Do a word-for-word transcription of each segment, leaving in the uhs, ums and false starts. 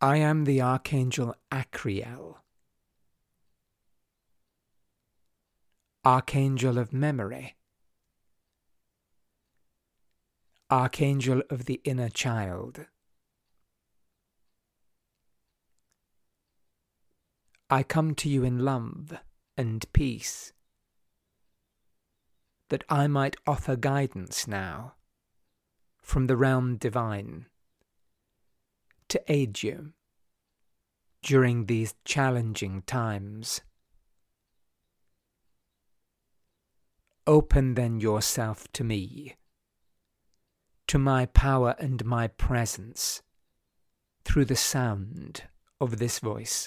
I am the Archangel Acriel, Archangel of Memory, Archangel of the Inner Child. I come to you in love and peace, that I might offer guidance now from the realm divine to aid you during these challenging times. Open then yourself to me, to my power and my presence through the sound of this voice.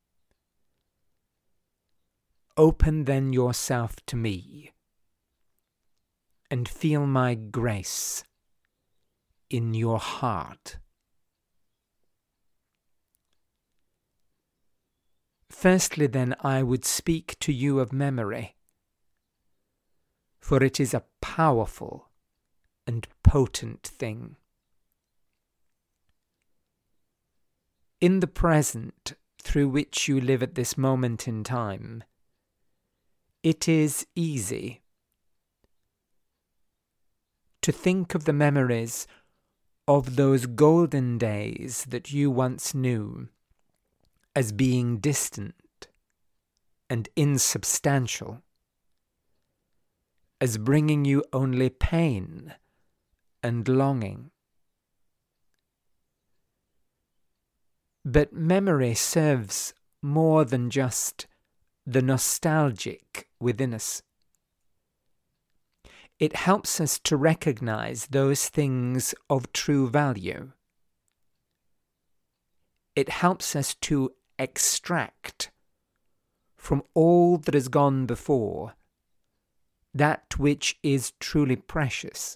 Open then yourself to me and feel my grace in your heart. Firstly, then, I would speak to you of memory, for it is a powerful and potent thing. In the present through which you live at this moment in time, it is easy to think of the memories of those golden days that you once knew as being distant and insubstantial, as bringing you only pain and longing. But memory serves more than just the nostalgic within us. It helps us to recognize those things of true value. It helps us to extract from all that has gone before that which is truly precious,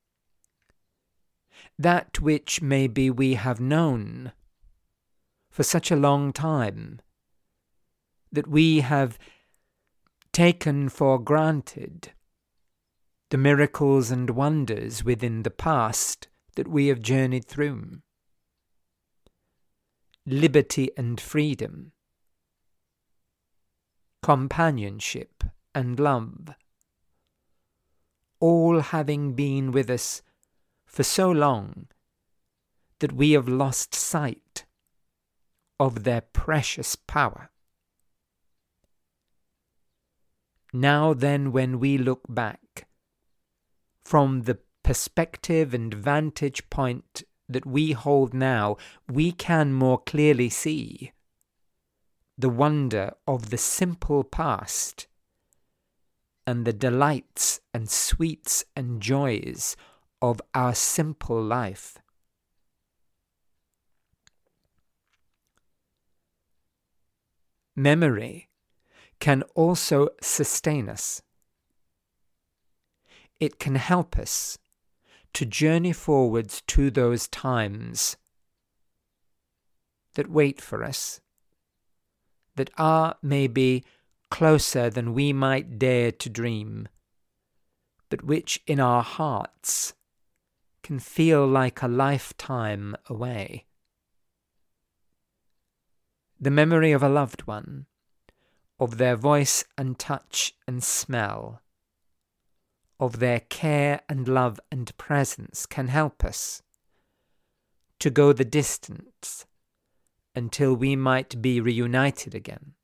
that which maybe we have known for such a long time that we have taken for granted the miracles and wonders within the past that we have journeyed through. Liberty and freedom, companionship and love, all having been with us for so long that we have lost sight of their precious power. Now then, when we look back from the perspective and vantage point that we hold now, we can more clearly see the wonder of the simple past and the delights and sweets and joys of our simple life. Memory can also sustain us. It can help us to journey forwards to those times that wait for us, that are maybe closer than we might dare to dream, but which in our hearts can feel like a lifetime away. The memory of a loved one, of their voice and touch and smell, of their care and love and presence can help us to go the distance until we might be reunited again.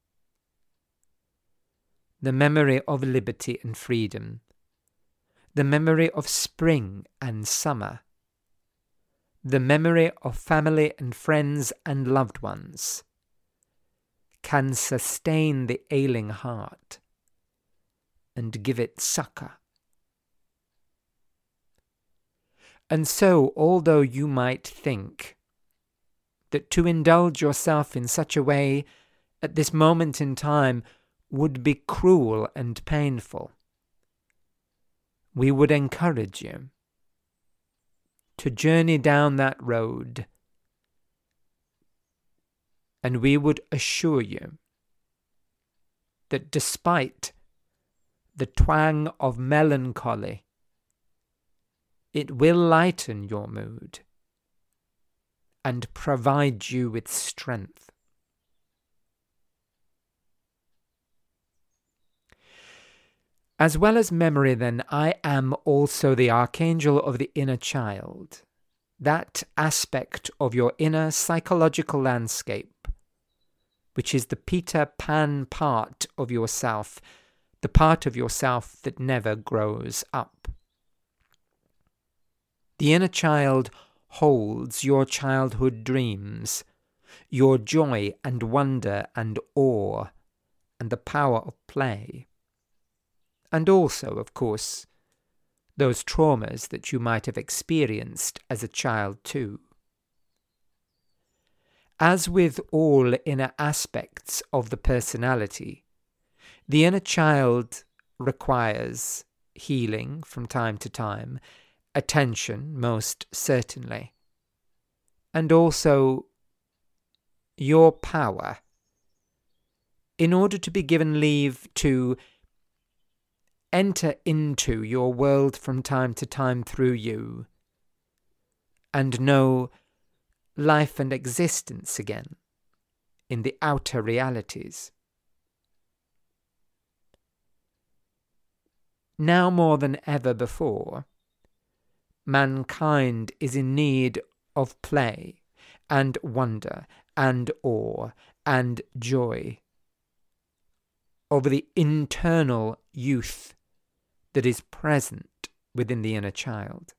The memory of liberty and freedom, the memory of spring and summer, the memory of family and friends and loved ones can sustain the ailing heart and give it succor. And so, although you might think that to indulge yourself in such a way at this moment in time would be cruel and painful, we would encourage you to journey down that road, and we would assure you that despite the twang of melancholy, it will lighten your mood and provide you with strength. As well as memory, then, I am also the archangel of the inner child, that aspect of your inner psychological landscape, which is the Peter Pan part of yourself, the part of yourself that never grows up. The inner child holds your childhood dreams, your joy and wonder and awe, and the power of play. And also, of course, those traumas that you might have experienced as a child too. As with all inner aspects of the personality, the inner child requires healing from time to time, attention most certainly, and also your power, in order to be given leave to enter into your world from time to time through you, and know life and existence again in the outer realities. Now more than ever before, mankind is in need of play and wonder and awe and joy, of the internal youth that is present within the inner child.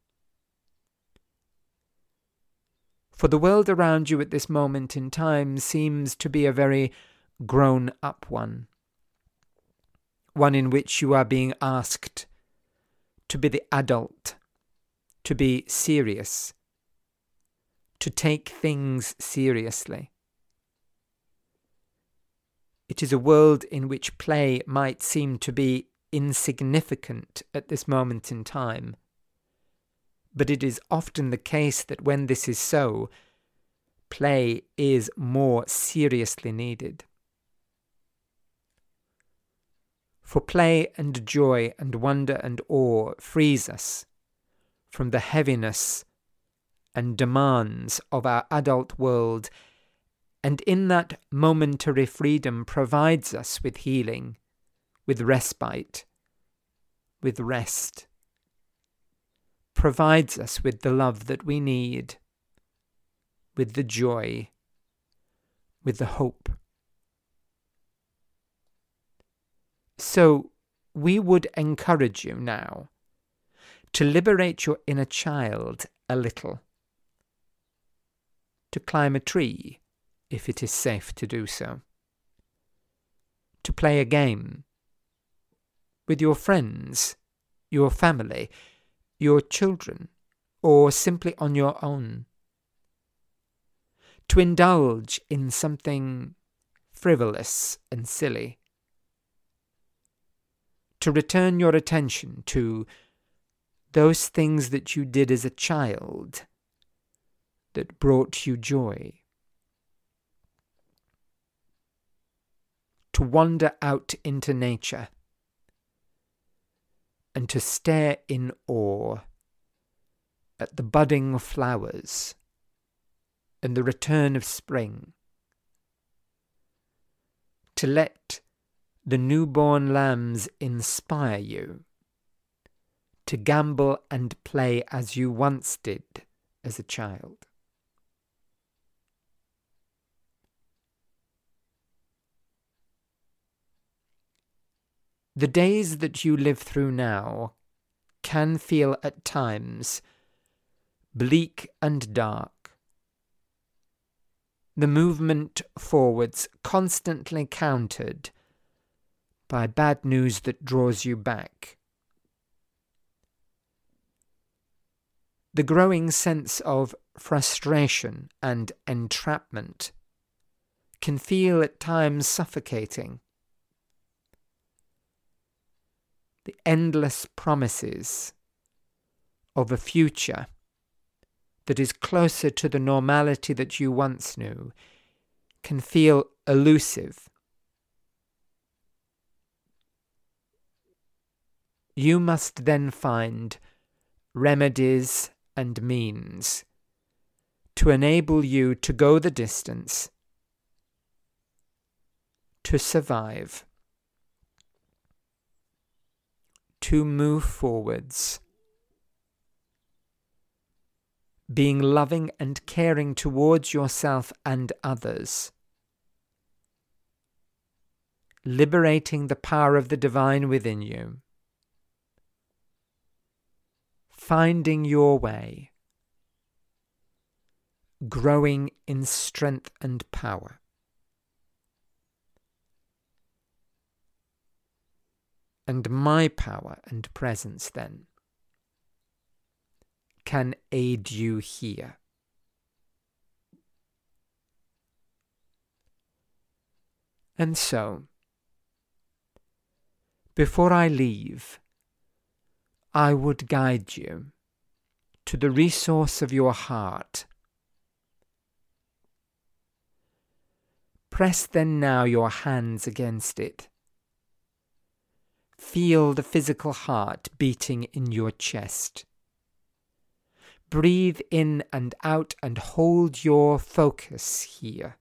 For the world around you at this moment in time seems to be a very grown-up one, one in which you are being asked to be the adult, to be serious, to take things seriously. It is a world in which play might seem to be insignificant at this moment in time, but it is often the case that when this is so, play is more seriously needed. For play and joy and wonder and awe frees us from the heaviness and demands of our adult world, and in that momentary freedom provides us with healing, with respite, with rest, provides us with the love that we need, with the joy, with the hope. So we would encourage you now to liberate your inner child a little, to climb a tree if it is safe to do so, to play a game with your friends, your family, your children, or simply on your own, to indulge in something frivolous and silly, to return your attention to those things that you did as a child that brought you joy, to wander out into nature and to stare in awe at the budding flowers and the return of spring, to let the newborn lambs inspire you, to gamble and play as you once did as a child. The days that you live through now can feel at times bleak and dark. The movement forwards constantly countered by bad news that draws you back. The growing sense of frustration and entrapment can feel at times suffocating. The endless promises of a future that is closer to the normality that you once knew can feel elusive. You must then find remedies and means to enable you to go the distance, to survive, to move forwards, being loving and caring towards yourself and others, liberating the power of the divine within you, finding your way, growing in strength and power. And my power and presence then can aid you here. And so, before I leave, I would guide you to the resource of your heart. Press then now your hands against it. Feel the physical heart beating in your chest. Breathe in and out and hold your focus here.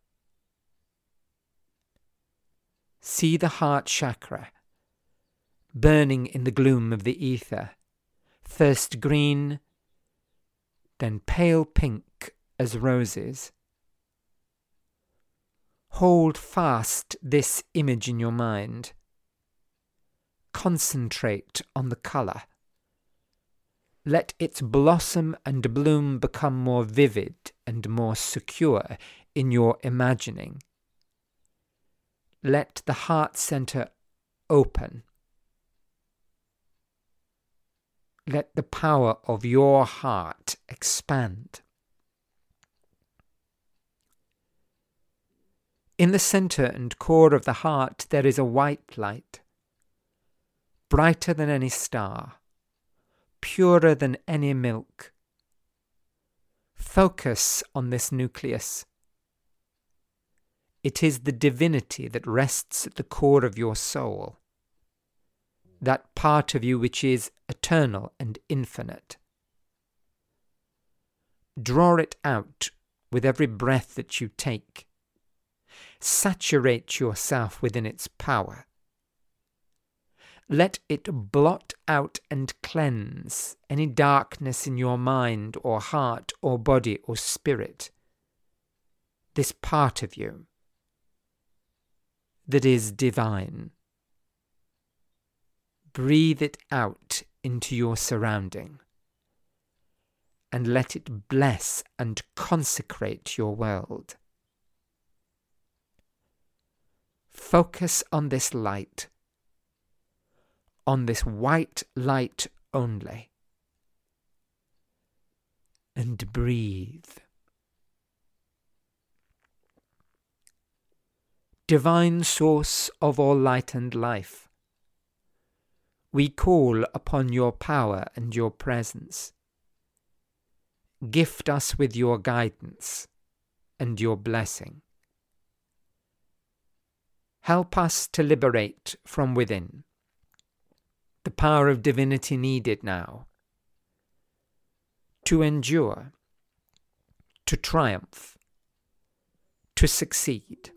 See the heart chakra burning in the gloom of the ether, first green, then pale pink as roses. Hold fast this image in your mind. Concentrate on the colour. Let its blossom and bloom become more vivid and more secure in your imagining. Let the heart centre open. Let the power of your heart expand. In the centre and core of the heart there is a white light, brighter than any star, purer than any milk. Focus on this nucleus. It is the divinity that rests at the core of your soul, that part of you which is eternal and infinite. Draw it out with every breath that you take. Saturate yourself within its power. Let it blot out and cleanse any darkness in your mind or heart or body or spirit. This part of you that is divine. Breathe it out into your surrounding and let it bless and consecrate your world. Focus on this light, on this white light only, and breathe. Divine source of all light and life, we call upon your power and your presence. Gift us with your guidance and your blessing. Help us to liberate from within the power of divinity needed now, to endure, to triumph, to succeed.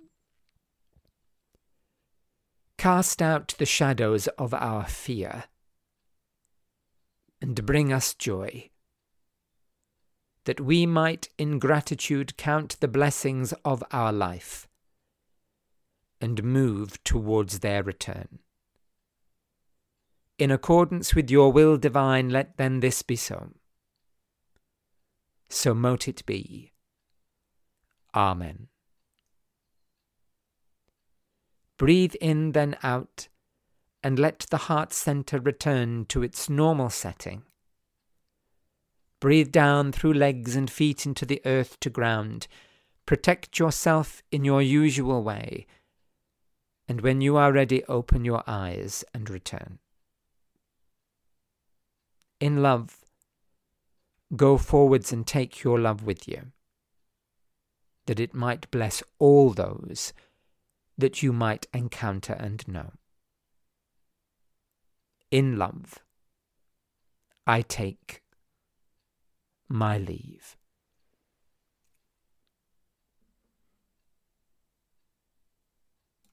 Cast out the shadows of our fear and bring us joy, that we might in gratitude count the blessings of our life and move towards their return. In accordance with your will divine, let then this be so. So mote it be. Amen. Breathe in, then out, and let the heart centre return to its normal setting. Breathe down through legs and feet into the earth to ground. Protect yourself in your usual way, and when you are ready, open your eyes and return. In love, go forwards and take your love with you, that it might bless all those that you might encounter and know. In love, I take my leave.